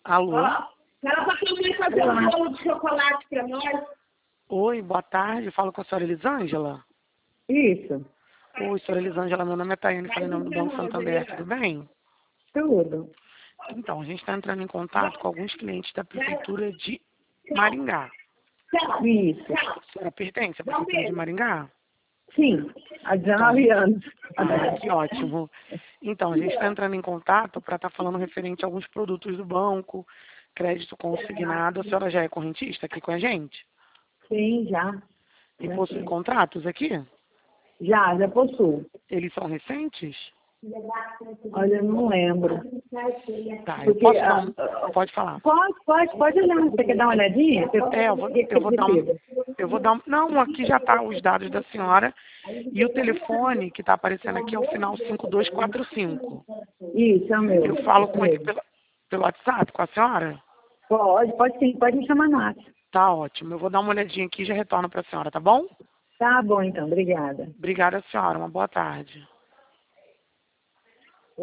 Alô? Ela só queria fazer um bolo de chocolate para nós. Oi, boa tarde. Falo com a senhora Elisângela. Isso, Oi, senhora Elisângela. Meu nome é Tayane, falei em nome do Banco Santander. Tudo bem? tudo. Então, a gente está entrando em contato com alguns clientes da Prefeitura de Maringá. Isso. A senhora pertence à Prefeitura de Maringá? Sim, há 19 anos. Que ótimo. Então, a gente está entrando em contato para estar falando referente a alguns produtos do banco, crédito consignado. A senhora já é correntista aqui com a gente? Sim, já. E possui contratos aqui? Já possuo. Eles são recentes? Olha, eu não lembro. Tá, eu Porque, posso dar pode falar. Pode olhar. Você quer dar uma olhadinha? Eu vou dar, não, aqui já tá os dados da senhora e o telefone que está aparecendo aqui é o final 5245. Isso, é o meu. Eu falo com ele mesmo. pelo WhatsApp com a senhora? Pode sim, pode me chamar Nath. Tá ótimo. Eu vou dar uma olhadinha aqui e já retorno para a senhora, tá bom? Tá bom, então, obrigada. Obrigada, senhora. Uma boa tarde.